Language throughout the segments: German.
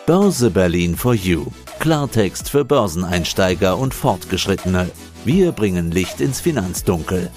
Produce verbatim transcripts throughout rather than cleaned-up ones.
Börse Berlin for You. Klartext für Börseneinsteiger und Fortgeschrittene. Wir bringen Licht ins Finanzdunkel.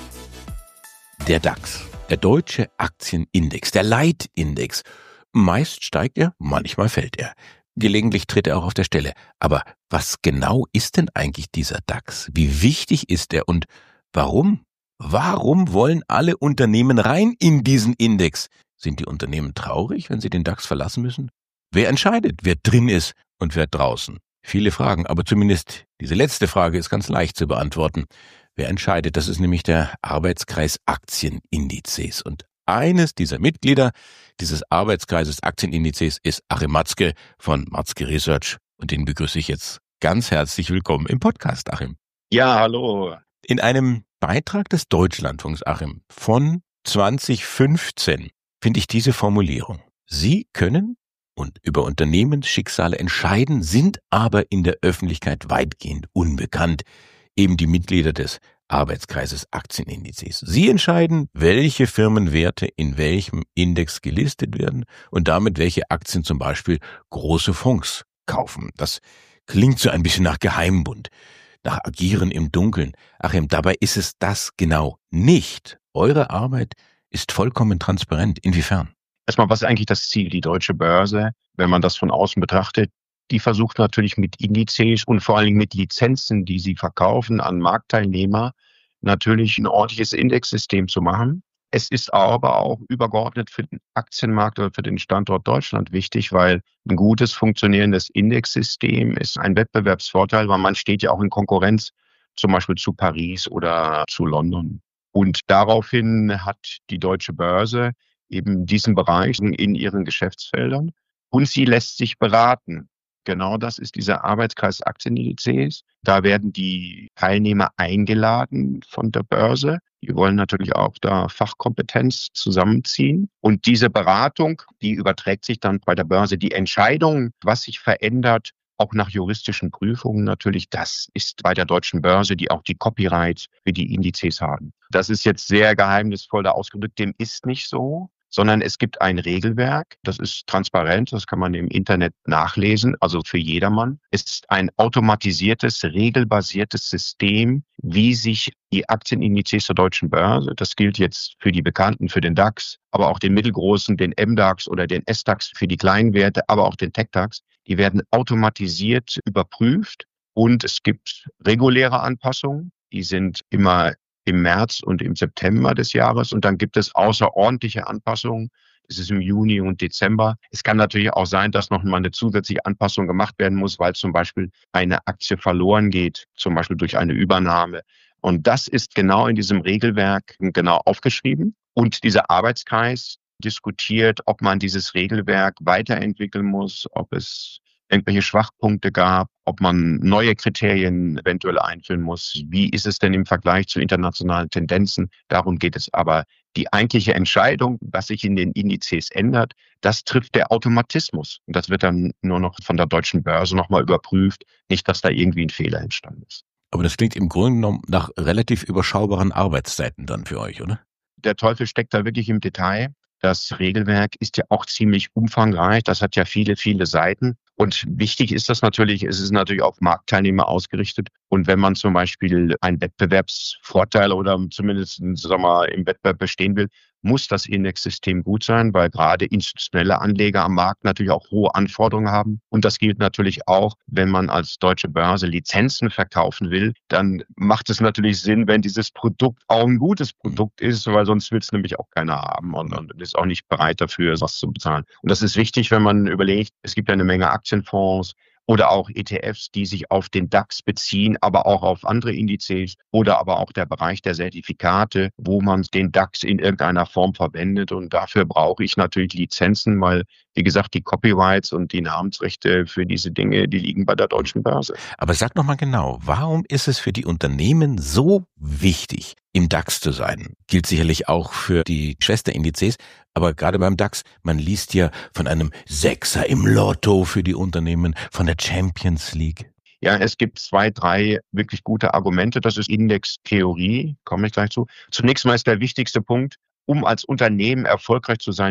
Der DAX, der Deutsche Aktienindex, der Leitindex. Meist steigt er, manchmal fällt er. Gelegentlich tritt er auch auf der Stelle. Aber was genau ist denn eigentlich dieser DAX? Wie wichtig ist er und warum? Warum wollen alle Unternehmen rein in diesen Index? Sind die Unternehmen traurig, wenn sie den DAX verlassen müssen? Wer entscheidet, wer drin ist und wer draußen? Viele Fragen, aber zumindest diese letzte Frage ist ganz leicht zu beantworten. Wer entscheidet? Das ist nämlich der Arbeitskreis Aktienindizes. Und eines dieser Mitglieder dieses Arbeitskreises Aktienindizes ist Achim Matzke von Matzke Research. Und den begrüße ich jetzt ganz herzlich willkommen im Podcast, Achim. Ja, hallo. In einem Beitrag des Deutschlandfunks, Achim, von zwanzig fünfzehn finde ich diese Formulierung. Sie können und über Unternehmensschicksale entscheiden, sind aber in der Öffentlichkeit weitgehend unbekannt. Eben die Mitglieder des Arbeitskreises Aktienindizes. Sie entscheiden, welche Firmenwerte in welchem Index gelistet werden und damit welche Aktien zum Beispiel große Fonds kaufen. Das klingt so ein bisschen nach Geheimbund, nach Agieren im Dunkeln. Achim, dabei ist es das genau nicht. Eure Arbeit ist vollkommen transparent. Inwiefern? Erstmal, was ist eigentlich das Ziel? Die Deutsche Börse, wenn man das von außen betrachtet, die versucht natürlich mit Indizes und vor allen Dingen mit Lizenzen, die sie verkaufen an Marktteilnehmer, natürlich ein ordentliches Indexsystem zu machen. Es ist aber auch übergeordnet für den Aktienmarkt oder für den Standort Deutschland wichtig, weil ein gutes, funktionierendes Indexsystem ist ein Wettbewerbsvorteil, weil man steht ja auch in Konkurrenz zum Beispiel zu Paris oder zu London. Und daraufhin hat die Deutsche Börse eben diesen Bereich in ihren Geschäftsfeldern und sie lässt sich beraten. Genau das ist dieser Arbeitskreis Aktienindizes. Da werden die Teilnehmer eingeladen von der Börse. Die wollen natürlich auch da Fachkompetenz zusammenziehen. Und diese Beratung, die überträgt sich dann bei der Börse. Die Entscheidung, was sich verändert, auch nach juristischen Prüfungen natürlich, das ist bei der Deutschen Börse, die auch die Copyright für die Indizes haben. Das ist jetzt sehr geheimnisvoll da ausgedrückt, dem ist nicht so, sondern es gibt ein Regelwerk, das ist transparent, das kann man im Internet nachlesen, also für jedermann. Es ist ein automatisiertes, regelbasiertes System, wie sich die Aktienindizes der Deutschen Börse, das gilt jetzt für die Bekannten, für den DAX, aber auch den mittelgroßen, den M DAX oder den S DAX für die kleinen Werte, aber auch den Tech DAX, die werden automatisiert überprüft und es gibt reguläre Anpassungen, die sind immer im März und im September des Jahres und dann gibt es außerordentliche Anpassungen. Das ist im Juni und Dezember. Es kann natürlich auch sein, dass noch mal eine zusätzliche Anpassung gemacht werden muss, weil zum Beispiel eine Aktie verloren geht, zum Beispiel durch eine Übernahme. Und das ist genau in diesem Regelwerk genau aufgeschrieben. Und dieser Arbeitskreis diskutiert, ob man dieses Regelwerk weiterentwickeln muss, ob es irgendwelche Schwachpunkte gab, ob man neue Kriterien eventuell einführen muss. Wie ist es denn im Vergleich zu internationalen Tendenzen? Darum geht es. Aber die eigentliche Entscheidung, was sich in den Indizes ändert, das trifft der Automatismus. Und das wird dann nur noch von der Deutschen Börse nochmal überprüft. Nicht, dass da irgendwie ein Fehler entstanden ist. Aber das klingt im Grunde genommen nach relativ überschaubaren Arbeitszeiten dann für euch, oder? Der Teufel steckt da wirklich im Detail. Das Regelwerk ist ja auch ziemlich umfangreich. Das hat ja viele, viele Seiten. Und wichtig ist das natürlich, es ist natürlich auf Marktteilnehmer ausgerichtet. Und wenn man zum Beispiel einen Wettbewerbsvorteil oder zumindest sagen wir mal, im Wettbewerb bestehen will, muss das Indexsystem gut sein, weil gerade institutionelle Anleger am Markt natürlich auch hohe Anforderungen haben. Und das gilt natürlich auch, wenn man als Deutsche Börse Lizenzen verkaufen will, dann macht es natürlich Sinn, wenn dieses Produkt auch ein gutes Produkt ist, weil sonst will es nämlich auch keiner haben und, und ist auch nicht bereit dafür, was zu bezahlen. Und das ist wichtig, wenn man überlegt, es gibt ja eine Menge Aktienfonds, oder auch E T Fs, die sich auf den DAX beziehen, aber auch auf andere Indizes oder aber auch der Bereich der Zertifikate, wo man den DAX in irgendeiner Form verwendet. Und dafür brauche ich natürlich Lizenzen, weil, wie gesagt, die Copyrights und die Namensrechte für diese Dinge, die liegen bei der Deutschen Börse. Aber sag noch mal genau, warum ist es für die Unternehmen so wichtig, im DAX zu sein? Gilt sicherlich auch für die Schwesterindizes, aber gerade beim DAX, man liest ja von einem Sechser im Lotto für die Unternehmen, von der Champions League. Ja, es gibt zwei, drei wirklich gute Argumente. Das ist Indextheorie, komme ich gleich zu. Zunächst mal ist der wichtigste Punkt, um als Unternehmen erfolgreich zu sein,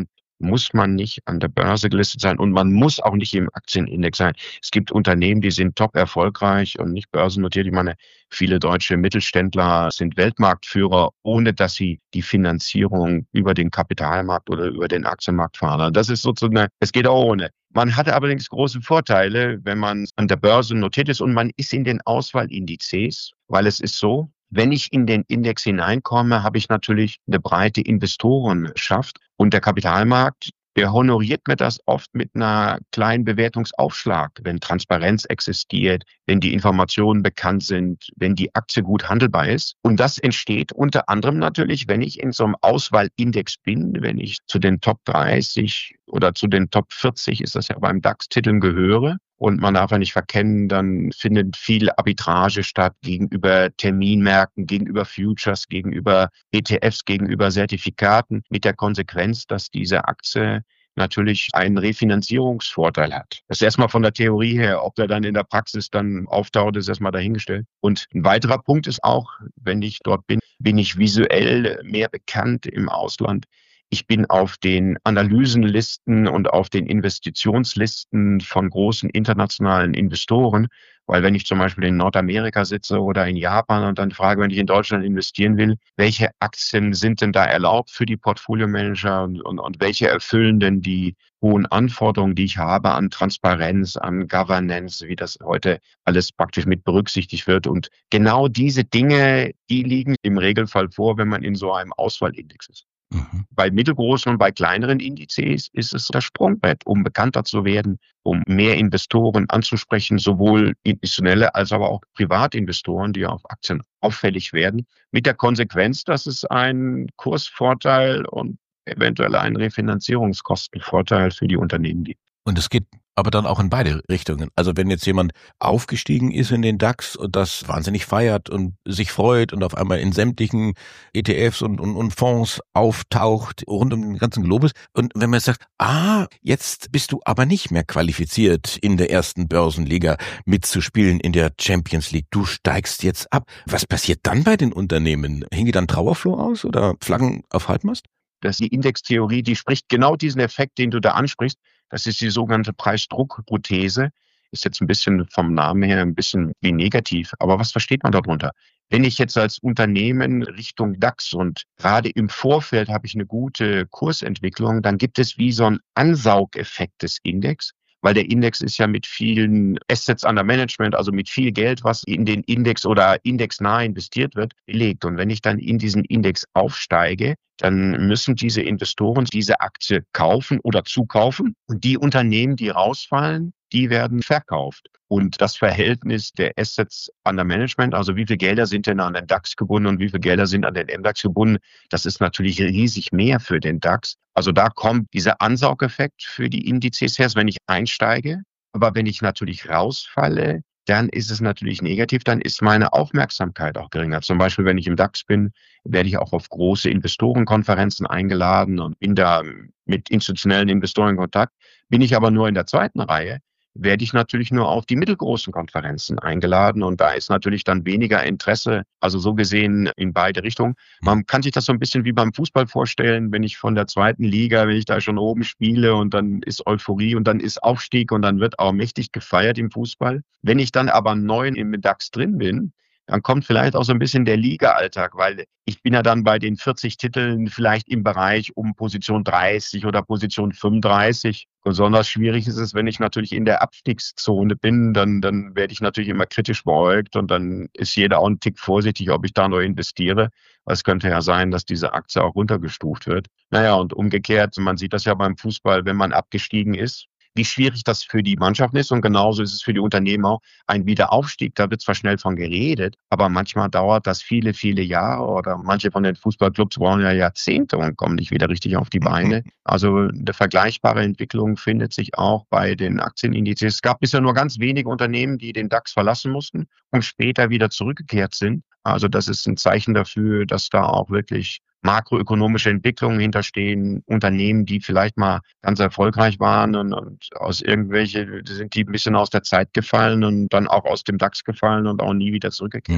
muss man nicht an der Börse gelistet sein und man muss auch nicht im Aktienindex sein. Es gibt Unternehmen, die sind top erfolgreich und nicht börsennotiert. Ich meine, viele deutsche Mittelständler sind Weltmarktführer, ohne dass sie die Finanzierung über den Kapitalmarkt oder über den Aktienmarkt fahren. Das ist sozusagen, es geht auch ohne. Man hat allerdings große Vorteile, wenn man an der Börse notiert ist und man ist in den Auswahlindizes, weil es ist so, wenn ich in den Index hineinkomme, habe ich natürlich eine breite Investorenschaft und der Kapitalmarkt, der honoriert mir das oft mit einer kleinen Bewertungsaufschlag, wenn Transparenz existiert, wenn die Informationen bekannt sind, wenn die Aktie gut handelbar ist. Und das entsteht unter anderem natürlich, wenn ich in so einem Auswahlindex bin, wenn ich zu den Top dreißig oder zu den Top vierzig, ist das ja beim DAX-Titeln gehöre. Und man darf ja nicht verkennen, dann findet viel Arbitrage statt gegenüber Terminmärkten, gegenüber Futures, gegenüber E T Fs, gegenüber Zertifikaten, mit der Konsequenz, dass diese Aktie natürlich einen Refinanzierungsvorteil hat. Das ist erstmal von der Theorie her, ob der dann in der Praxis dann auftaucht, ist erstmal dahingestellt. Und ein weiterer Punkt ist auch, wenn ich dort bin, bin ich visuell mehr bekannt im Ausland. Ich bin auf den Analysenlisten und auf den Investitionslisten von großen internationalen Investoren, weil wenn ich zum Beispiel in Nordamerika sitze oder in Japan und dann frage, wenn ich in Deutschland investieren will, welche Aktien sind denn da erlaubt für die Portfolio-Manager und, und, und welche erfüllen denn die hohen Anforderungen, die ich habe an Transparenz, an Governance, wie das heute alles praktisch mit berücksichtigt wird. Und genau diese Dinge, die liegen im Regelfall vor, wenn man in so einem Auswahlindex ist. Mhm. Bei mittelgroßen und bei kleineren Indizes ist es das Sprungbrett, um bekannter zu werden, um mehr Investoren anzusprechen, sowohl institutionelle als aber auch Privatinvestoren, die auf Aktien auffällig werden, mit der Konsequenz, dass es einen Kursvorteil und eventuell einen Refinanzierungskostenvorteil für die Unternehmen gibt. Und es geht aber dann auch in beide Richtungen. Also wenn jetzt jemand aufgestiegen ist in den DAX und das wahnsinnig feiert und sich freut und auf einmal in sämtlichen E T Fs und, und, und Fonds auftaucht, rund um den ganzen Globus. Und wenn man jetzt sagt, ah, jetzt bist du aber nicht mehr qualifiziert, in der ersten Börsenliga mitzuspielen, in der Champions League. Du steigst jetzt ab. Was passiert dann bei den Unternehmen? Hängen die dann Trauerfloh aus oder Flaggen auf Halbmast? Das ist die Indextheorie, die spricht genau diesen Effekt, den du da ansprichst. Das ist die sogenannte Preisdruckhypothese. Ist jetzt ein bisschen vom Namen her ein bisschen wie negativ. Aber was versteht man darunter? Wenn ich jetzt als Unternehmen Richtung DAX und gerade im Vorfeld habe ich eine gute Kursentwicklung, dann gibt es wie so einen Ansaugeffekt des Index. Weil der Index ist ja mit vielen Assets under Management, also mit viel Geld, was in den Index oder indexnah investiert wird, belegt. Und wenn ich dann in diesen Index aufsteige, dann müssen diese Investoren diese Aktie kaufen oder zukaufen. Und die Unternehmen, die rausfallen, die werden verkauft. Und das Verhältnis der Assets under Management, also wie viele Gelder sind denn an den DAX gebunden und wie viele Gelder sind an den M DAX gebunden, das ist natürlich riesig mehr für den DAX. Also da kommt dieser Ansaugeffekt für die Indizes her, wenn ich einsteige. Aber wenn ich natürlich rausfalle, dann ist es natürlich negativ, dann ist meine Aufmerksamkeit auch geringer. Zum Beispiel, wenn ich im DAX bin, werde ich auch auf große Investorenkonferenzen eingeladen und bin da mit institutionellen Investoren in Kontakt. Bin ich aber nur in der zweiten Reihe, werde ich natürlich nur auf die mittelgroßen Konferenzen eingeladen und da ist natürlich dann weniger Interesse, also so gesehen in beide Richtungen. Man kann sich das so ein bisschen wie beim Fußball vorstellen, wenn ich von der zweiten Liga, wenn ich da schon oben spiele und dann ist Euphorie und dann ist Aufstieg und dann wird auch mächtig gefeiert im Fußball. Wenn ich dann aber neu im DAX drin bin, dann kommt vielleicht auch so ein bisschen der Liga-Alltag, weil ich bin ja dann bei den vierzig Titeln vielleicht im Bereich um Position dreißig oder Position fünfunddreißig. Besonders schwierig ist es, wenn ich natürlich in der Abstiegszone bin, dann, dann werde ich natürlich immer kritisch beäugt und dann ist jeder auch ein Tick vorsichtig, ob ich da noch investiere. Weil es könnte ja sein, dass diese Aktie auch runtergestuft wird. Naja, und umgekehrt, man sieht das ja beim Fußball, wenn man abgestiegen ist, wie schwierig das für die Mannschaften ist und genauso ist es für die Unternehmen auch ein Wiederaufstieg. Da wird zwar schnell von geredet, aber manchmal dauert das viele, viele Jahre oder manche von den Fußballclubs brauchen ja Jahrzehnte und kommen nicht wieder richtig auf die Beine. Also eine vergleichbare Entwicklung findet sich auch bei den Aktienindizes. Es gab bisher nur ganz wenige Unternehmen, die den DAX verlassen mussten und später wieder zurückgekehrt sind. Also das ist ein Zeichen dafür, dass da auch wirklich makroökonomische Entwicklungen hinterstehen, Unternehmen, die vielleicht mal ganz erfolgreich waren und, und aus irgendwelche, sind die ein bisschen aus der Zeit gefallen und dann auch aus dem DAX gefallen und auch nie wieder zurückgekehrt. Hm.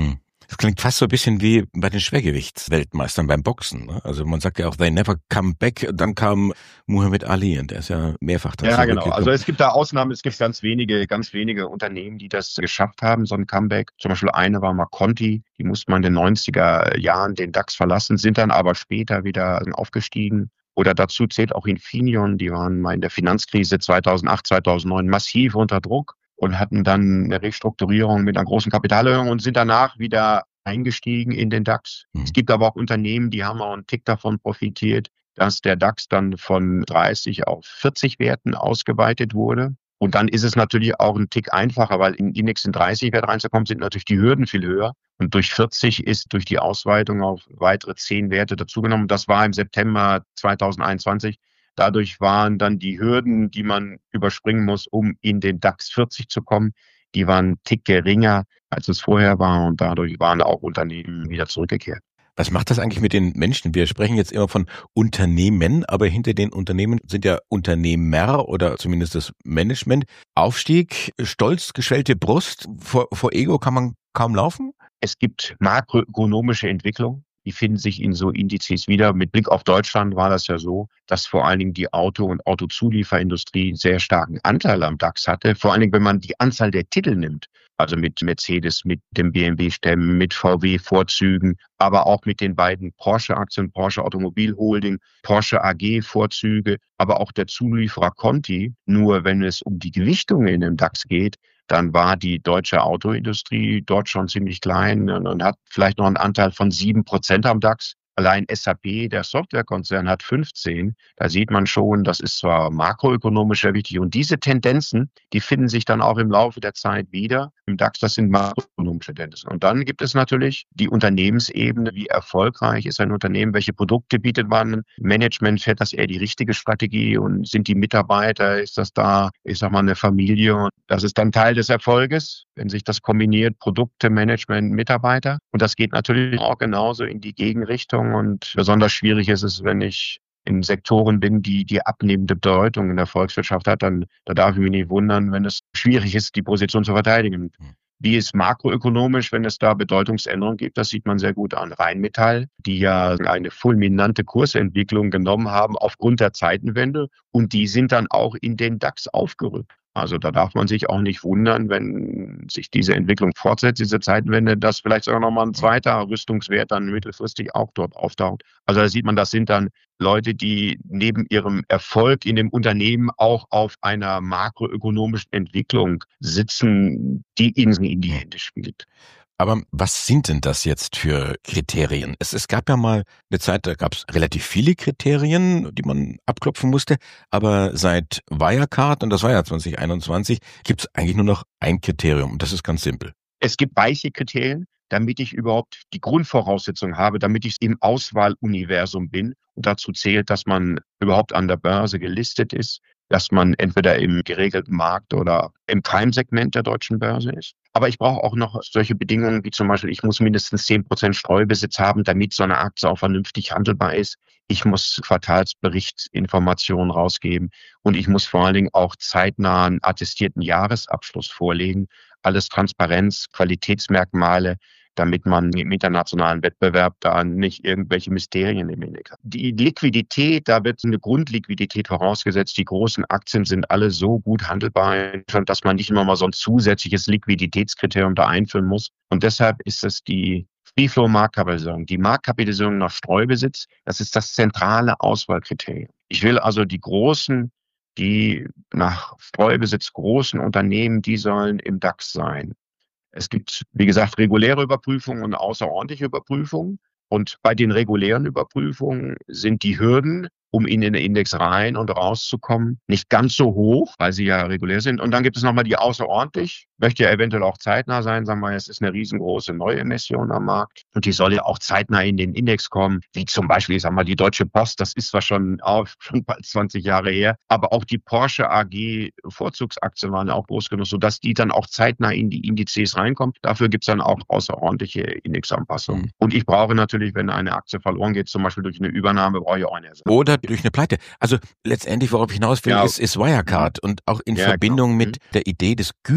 Das klingt fast so ein bisschen wie bei den Schwergewichtsweltmeistern beim Boxen. Ne? Also man sagt ja auch, they never come back. Dann kam Muhammad Ali und der ist ja mehrfach dazu Ja, genau. Also es gibt da Ausnahmen. Es gibt ganz wenige, ganz wenige Unternehmen, die das geschafft haben, so ein Comeback. Zum Beispiel eine war mal Conti. Die mussten mal in den neunziger Jahren den DAX verlassen, sind dann aber später wieder aufgestiegen. Oder dazu zählt auch Infineon. Die waren mal in der Finanzkrise zweitausendacht, zweitausendneun massiv unter Druck und hatten dann eine Restrukturierung mit einer großen Kapitalerhöhung und sind danach wieder eingestiegen in den DAX. Mhm. Es gibt aber auch Unternehmen, die haben auch einen Tick davon profitiert, dass der DAX dann von dreißig auf vierzig Werten ausgeweitet wurde. Und dann ist es natürlich auch ein Tick einfacher, weil in Index in dreißig Wert reinzukommen, sind natürlich die Hürden viel höher. Und durch vierzig ist durch die Ausweitung auf weitere zehn Werte dazugenommen. Das war im September zweitausendeinundzwanzig. Dadurch waren dann die Hürden, die man überspringen muss, um in den DAX vierzig zu kommen, die waren ein Tick geringer, als es vorher war. Und dadurch waren auch Unternehmen wieder zurückgekehrt. Was macht das eigentlich mit den Menschen? Wir sprechen jetzt immer von Unternehmen, aber hinter den Unternehmen sind ja Unternehmer oder zumindest das Management. Aufstieg, stolz geschwellte Brust, vor, vor Ego kann man kaum laufen? Es gibt makroökonomische Entwicklung. Die finden sich in so Indizes wieder. Mit Blick auf Deutschland war das ja so, dass vor allen Dingen die Auto- und Autozulieferindustrie einen sehr starken Anteil am DAX hatte. Vor allen Dingen, wenn man die Anzahl der Titel nimmt. Also mit Mercedes, mit dem B M W-Stämmen, mit V W-Vorzügen, aber auch mit den beiden Porsche-Aktien, Porsche Automobil Holding, Porsche A G-Vorzüge, aber auch der Zulieferer Conti. Nur wenn es um die Gewichtung in dem DAX geht, dann war die deutsche Autoindustrie dort schon ziemlich klein und hat vielleicht noch einen Anteil von sieben Prozent am DAX. Allein S A P, der Softwarekonzern, hat fünfzehn. Da sieht man schon, das ist zwar makroökonomisch sehr wichtig. Und diese Tendenzen, die finden sich dann auch im Laufe der Zeit wieder. Im DAX, das sind makroökonomische Tendenzen. Und dann gibt es natürlich die Unternehmensebene. Wie erfolgreich ist ein Unternehmen? Welche Produkte bietet man? Management, fährt das eher die richtige Strategie? Und sind die Mitarbeiter, ist das da, ich sag mal, eine Familie? Und das ist dann Teil des Erfolges, wenn sich das kombiniert, Produkte, Management, Mitarbeiter. Und das geht natürlich auch genauso in die Gegenrichtung. Und besonders schwierig ist es, wenn ich in Sektoren bin, die die abnehmende Bedeutung in der Volkswirtschaft hat, dann da darf ich mich nicht wundern, wenn es schwierig ist, die Position zu verteidigen. Wie ist makroökonomisch, wenn es da Bedeutungsänderungen gibt? Das sieht man sehr gut an Rheinmetall, die ja eine fulminante Kursentwicklung genommen haben aufgrund der Zeitenwende. Und die sind dann auch in den DAX aufgerückt. Also da darf man sich auch nicht wundern, wenn sich diese Entwicklung fortsetzt, diese Zeitenwende, dass vielleicht sogar nochmal ein zweiter Rüstungswert dann mittelfristig auch dort auftaucht. Also da sieht man, das sind dann Leute, die neben ihrem Erfolg in dem Unternehmen auch auf einer makroökonomischen Entwicklung sitzen, die ihnen in die Hände spielt. Aber was sind denn das jetzt für Kriterien? Es, es gab ja mal eine Zeit, da gab es relativ viele Kriterien, die man abklopfen musste. Aber seit Wirecard, und das war ja zwanzig einundzwanzig, gibt es eigentlich nur noch ein Kriterium. Und das ist ganz simpel. Es gibt weiche Kriterien, damit ich überhaupt die Grundvoraussetzung habe, damit ich im Auswahluniversum bin. Und dazu zählt, dass man überhaupt an der Börse gelistet ist, dass man entweder im geregelten Markt oder im Prime-Segment der deutschen Börse ist. Aber ich brauche auch noch solche Bedingungen wie zum Beispiel, ich muss mindestens zehn Prozent Streubesitz haben, damit so eine Aktie auch vernünftig handelbar ist. Ich muss Quartalsberichtsinformationen rausgeben und ich muss vor allen Dingen auch zeitnah einen attestierten Jahresabschluss vorlegen. Alles Transparenz, Qualitätsmerkmale, damit man im internationalen Wettbewerb da nicht irgendwelche Mysterien im Index hat. Die Liquidität, da wird eine Grundliquidität vorausgesetzt. Die großen Aktien sind alle so gut handelbar, dass man nicht immer mal so ein zusätzliches Liquiditätskriterium da einführen muss. Und deshalb ist es die Free-Flow-Marktkapitalisierung. Die Marktkapitalisierung nach Streubesitz, das ist das zentrale Auswahlkriterium. Ich will also die großen, die nach Streubesitz großen Unternehmen, die sollen im DAX sein. Es gibt, wie gesagt, reguläre Überprüfungen und außerordentliche Überprüfungen. Und bei den regulären Überprüfungen sind die Hürden, um in den Index rein und rauszukommen, nicht ganz so hoch, weil sie ja regulär sind. Und dann gibt es nochmal die außerordentlich, möchte ja eventuell auch zeitnah sein, sagen wir, es ist eine riesengroße Neuemission am Markt und die soll ja auch zeitnah in den Index kommen, wie zum Beispiel, ich sag mal, die Deutsche Post, das ist zwar schon, auch schon bald zwanzig Jahre her, aber auch die Porsche A G Vorzugsaktien waren auch groß genug, sodass die dann auch zeitnah in die Indizes reinkommen. Dafür gibt es dann auch außerordentliche Indexanpassungen. Mhm. Und ich brauche natürlich, wenn eine Aktie verloren geht, zum Beispiel durch eine Übernahme, brauche ich auch eine Ersatz. Oder durch eine Pleite. Also letztendlich, worauf ich hinaus will, ja. ist, ist Wirecard und auch in ja, Verbindung genau. mit der Idee des Gütesiegs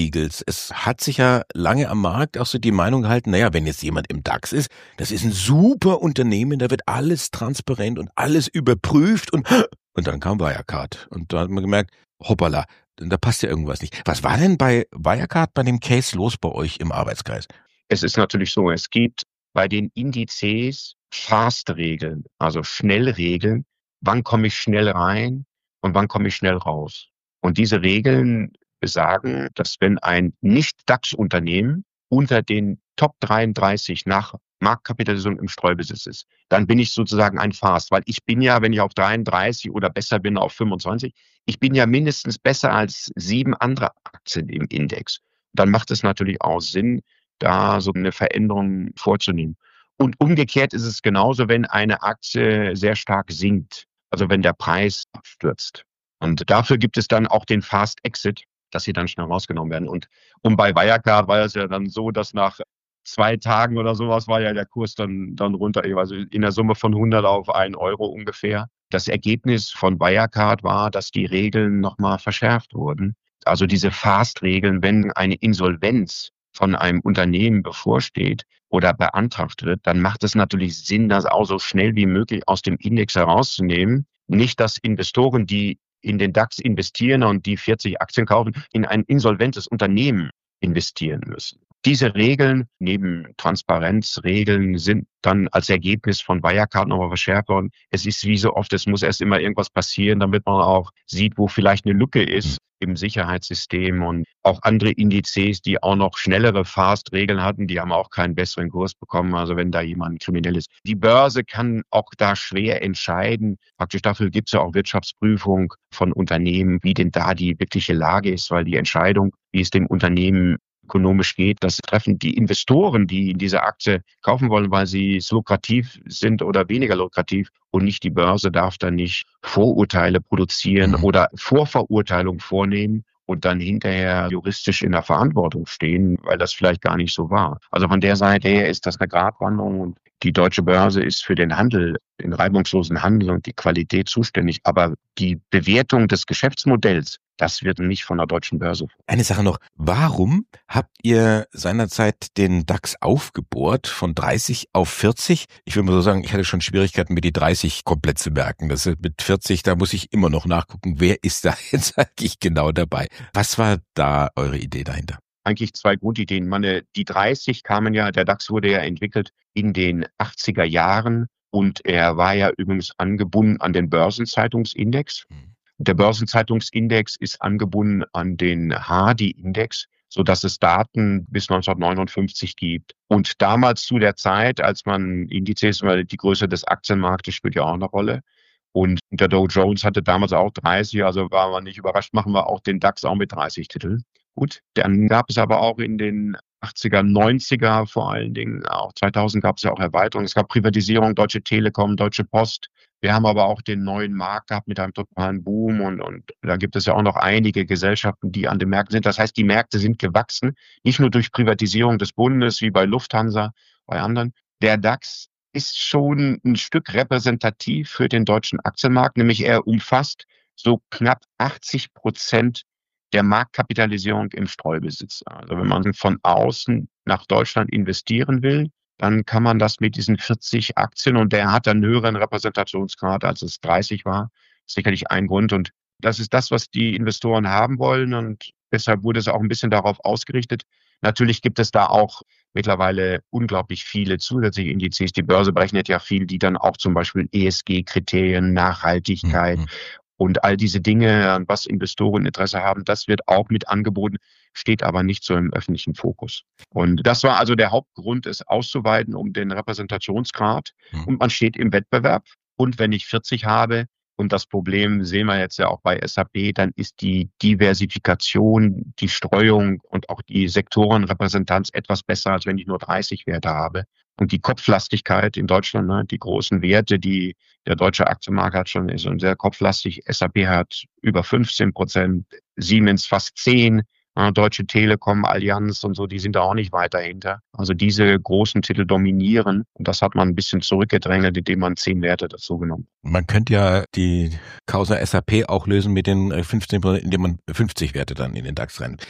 Preisspiegels. Es hat sich ja lange am Markt auch so die Meinung gehalten, naja, wenn jetzt jemand im DAX ist, das ist ein super Unternehmen, da wird alles transparent und alles überprüft und, und dann kam Wirecard. Und da hat man gemerkt, hoppala, da passt ja irgendwas nicht. Was war denn bei Wirecard bei dem Case los bei euch im Arbeitskreis? Es ist natürlich so, es gibt bei den Indizes Fast-Regeln, also Schnellregeln. Wann komme ich schnell rein und wann komme ich schnell raus? Und diese Regeln besagen, dass wenn ein Nicht-DAX-Unternehmen unter den Top dreiunddreißig nach Marktkapitalisierung im Streubesitz ist, dann bin ich sozusagen ein Fast, weil ich bin ja, wenn ich auf dreiunddreißig oder besser bin auf fünfundzwanzig, ich bin ja mindestens besser als sieben andere Aktien im Index. Dann macht es natürlich auch Sinn, da so eine Veränderung vorzunehmen. Und umgekehrt ist es genauso, wenn eine Aktie sehr stark sinkt, also wenn der Preis abstürzt. Und dafür gibt es dann auch den Fast Exit, dass sie dann schnell rausgenommen werden. Und, und bei Wirecard war es ja dann so, dass nach zwei Tagen oder sowas war ja der Kurs dann, dann runter, also in der Summe von hundert auf einen Euro ungefähr. Das Ergebnis von Wirecard war, dass die Regeln nochmal verschärft wurden. Also diese Fast-Regeln, wenn eine Insolvenz von einem Unternehmen bevorsteht oder beantragt wird, dann macht es natürlich Sinn, das auch so schnell wie möglich aus dem Index herauszunehmen. Nicht, dass Investoren, die in den DAX investieren und die vierzig Aktien kaufen, in ein insolventes Unternehmen investieren müssen. Diese Regeln, neben Transparenzregeln, sind dann als Ergebnis von Wirecard nochmal verschärft worden. Es ist wie so oft, es muss erst immer irgendwas passieren, damit man auch sieht, wo vielleicht eine Lücke ist im Sicherheitssystem. Und auch andere Indizes, die auch noch schnellere Fast-Regeln hatten, die haben auch keinen besseren Kurs bekommen, also wenn da jemand kriminell ist. Die Börse kann auch da schwer entscheiden. Praktisch dafür gibt es ja auch Wirtschaftsprüfung von Unternehmen, wie denn da die wirkliche Lage ist, weil die Entscheidung, wie es dem Unternehmen ökonomisch geht, das treffen die Investoren, die in diese Aktie kaufen wollen, weil sie es lukrativ sind oder weniger lukrativ, und nicht die Börse darf dann nicht Vorurteile produzieren mhm. oder Vorverurteilung vornehmen und dann hinterher juristisch in der Verantwortung stehen, weil das vielleicht gar nicht so war. Also von der Seite her ist das eine Gratwanderung, und die deutsche Börse ist für den Handel, den reibungslosen Handel und die Qualität zuständig. Aber die Bewertung des Geschäftsmodells, das wird nicht von der deutschen Börse. Eine Sache noch. Warum habt ihr seinerzeit den DAX aufgebohrt von dreißig auf vierzig? Ich würde mal so sagen, ich hatte schon Schwierigkeiten, mir die dreißig komplett zu merken. Das ist mit vierzig, da muss ich immer noch nachgucken, wer ist da jetzt eigentlich genau dabei. Was war da eure Idee dahinter? Eigentlich zwei Grundideen. Meine, die dreißig kamen ja, der DAX wurde ja entwickelt in den achtziger Jahren, und er war ja übrigens angebunden an den Börsenzeitungsindex. Mhm. Der Börsenzeitungsindex ist angebunden an den Hardy-Index, sodass es Daten bis neunzehnhundertneunundfünfzig gibt. Und damals zu der Zeit, als man Indizes, weil die Größe des Aktienmarktes spielt ja auch eine Rolle. Und der Dow Jones hatte damals auch dreißig, also war man nicht überrascht, machen wir auch den DAX auch mit dreißig Titeln. Gut, dann gab es aber auch in den achtziger, neunziger vor allen Dingen, auch zweitausend gab es ja auch Erweiterungen. Es gab Privatisierung, Deutsche Telekom, Deutsche Post. Wir haben aber auch den neuen Markt gehabt mit einem totalen Boom, und, und da gibt es ja auch noch einige Gesellschaften, die an den Märkten sind. Das heißt, die Märkte sind gewachsen, nicht nur durch Privatisierung des Bundes, wie bei Lufthansa, bei anderen. Der DAX ist schon ein Stück repräsentativ für den deutschen Aktienmarkt, nämlich er umfasst so knapp achtzig Prozent der Marktkapitalisierung im Streubesitz. Also wenn man von außen nach Deutschland investieren will, dann kann man das mit diesen vierzig Aktien, und der hat einen höheren Repräsentationsgrad, als es dreißig war. Sicherlich ein Grund, und das ist das, was die Investoren haben wollen, und deshalb wurde es auch ein bisschen darauf ausgerichtet. Natürlich gibt es da auch mittlerweile unglaublich viele zusätzliche Indizes. Die Börse berechnet ja viel, die dann auch zum Beispiel E S G-Kriterien, Nachhaltigkeit mhm. und all diese Dinge, an was Investoren Interesse haben, das wird auch mit angeboten, steht aber nicht so im öffentlichen Fokus. Und das war also der Hauptgrund, es auszuweiten um den Repräsentationsgrad. Mhm. Und man steht im Wettbewerb. Und wenn ich vierzig habe, und das Problem sehen wir jetzt ja auch bei S A P, dann ist die Diversifikation, die Streuung und auch die Sektorenrepräsentanz etwas besser, als wenn ich nur dreißig Werte habe. Und die Kopflastigkeit in Deutschland, ne, die großen Werte, die der deutsche Aktienmarkt hat, schon ist schon sehr kopflastig. S A P hat über fünfzehn Prozent, Siemens fast zehn, Deutsche Telekom, Allianz und so, die sind da auch nicht weit dahinter. Also diese großen Titel dominieren und das hat man ein bisschen zurückgedrängelt, indem man zehn Werte dazu genommen. Man könnte ja die Causa S A P auch lösen mit den fünfzehn Prozent, indem man fünfzig Werte dann in den DAX rennt.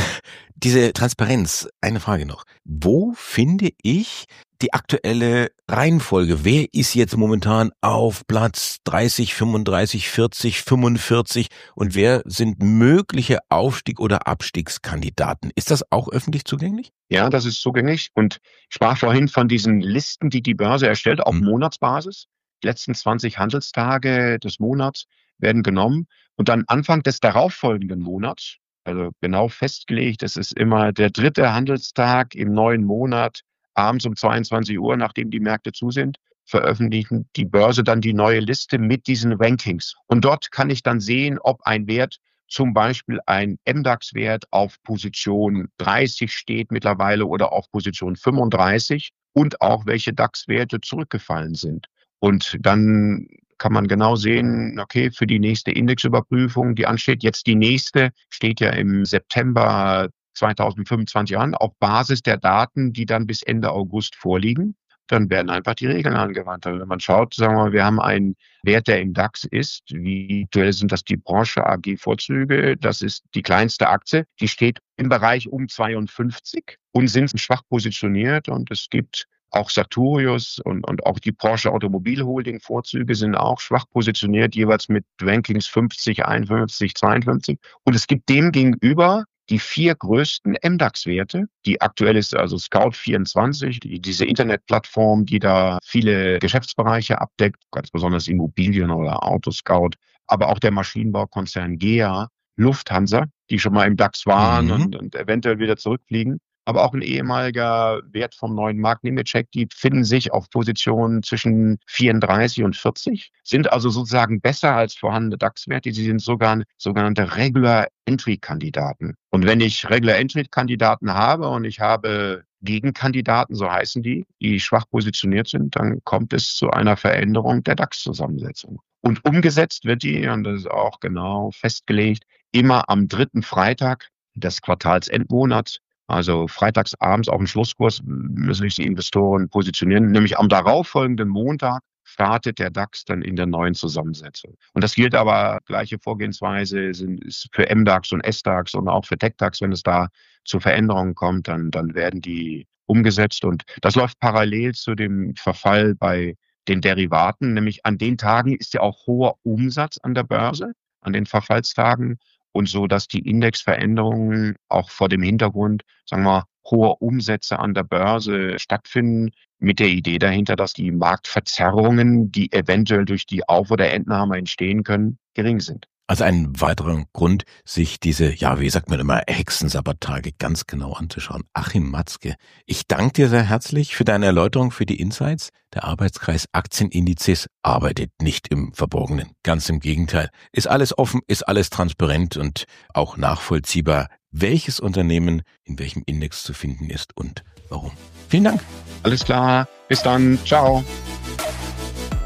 Diese Transparenz, eine Frage noch. Wo finde ich die aktuelle Reihenfolge? Wer ist jetzt momentan auf Platz dreißig, fünfunddreißig, vierzig, fünfundvierzig und wer sind mögliche Aufstieg- oder Abstiegskandidaten? Ist das auch öffentlich zugänglich? Ja, das ist zugänglich und ich sprach vorhin von diesen Listen, die die Börse erstellt auf hm. Monatsbasis. Die letzten zwanzig Handelstage des Monats werden genommen und dann Anfang des darauffolgenden Monats, also genau festgelegt, es ist immer der dritte Handelstag im neuen Monat, abends um zweiundzwanzig Uhr, nachdem die Märkte zu sind, veröffentlichen die Börse dann die neue Liste mit diesen Rankings. Und dort kann ich dann sehen, ob ein Wert, zum Beispiel ein M DAX-Wert auf Position dreißig steht mittlerweile oder auf Position fünfunddreißig und auch welche DAX-Werte zurückgefallen sind. Und dann kann man genau sehen, okay, für die nächste Indexüberprüfung, die ansteht, jetzt die nächste, steht ja im September zweitausendfünfundzwanzig an, auf Basis der Daten, die dann bis Ende August vorliegen, dann werden einfach die Regeln angewandt. Also wenn man schaut, sagen wir mal, wir haben einen Wert, der im DAX ist, wie aktuell sind das die Branche A G-Vorzüge, das ist die kleinste Aktie, die steht im Bereich um zweiundfünfzig und sind schwach positioniert und es gibt auch Sartorius und, und auch die Porsche Automobil Holding Vorzüge sind auch schwach positioniert, jeweils mit Rankings fünfzig, einundfünfzig, zweiundfünfzig. Und es gibt dem gegenüber die vier größten M DAX-Werte, die aktuell ist also Scout vierundzwanzig, die, diese Internetplattform, die da viele Geschäftsbereiche abdeckt, ganz besonders Immobilien oder Autoscout, aber auch der Maschinenbaukonzern G E A, Lufthansa, die schon mal im DAX waren mhm. und, und eventuell wieder zurückfliegen. Aber auch ein ehemaliger Wert vom neuen Markt, Nemetschek, die finden sich auf Positionen zwischen vierunddreißig und vierzig, sind also sozusagen besser als vorhandene DAX-Werte. Sie sind sogar sogenannte Regular-Entry-Kandidaten. Und wenn ich Regular-Entry-Kandidaten habe und ich habe Gegenkandidaten, so heißen die, die schwach positioniert sind, dann kommt es zu einer Veränderung der DAX-Zusammensetzung. Und umgesetzt wird die, und das ist auch genau festgelegt, immer am dritten Freitag des Quartalsendmonats. Also freitags abends auf dem Schlusskurs müssen sich die Investoren positionieren. Nämlich am darauffolgenden Montag startet der DAX dann in der neuen Zusammensetzung. Und das gilt aber, gleiche Vorgehensweise sind, ist für M DAX und S DAX und auch für Tech DAX. Wenn es da zu Veränderungen kommt, dann, dann werden die umgesetzt. Und das läuft parallel zu dem Verfall bei den Derivaten. Nämlich an den Tagen ist ja auch hoher Umsatz an der Börse, an den Verfallstagen. Und so, dass die Indexveränderungen auch vor dem Hintergrund, sagen wir, hoher Umsätze an der Börse stattfinden, mit der Idee dahinter, dass die Marktverzerrungen, die eventuell durch die Auf- oder Entnahme entstehen können, gering sind. Also ein weiterer Grund, sich diese, ja, wie sagt man immer, Hexensabbattage ganz genau anzuschauen. Achim Matzke, ich danke dir sehr herzlich für deine Erläuterung, für die Insights. Der Arbeitskreis Aktienindizes arbeitet nicht im Verborgenen. Ganz im Gegenteil. Ist alles offen, ist alles transparent und auch nachvollziehbar, welches Unternehmen in welchem Index zu finden ist und warum. Vielen Dank. Alles klar. Bis dann. Ciao.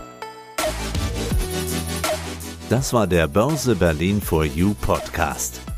Das war der Börse Berlin for You Podcast.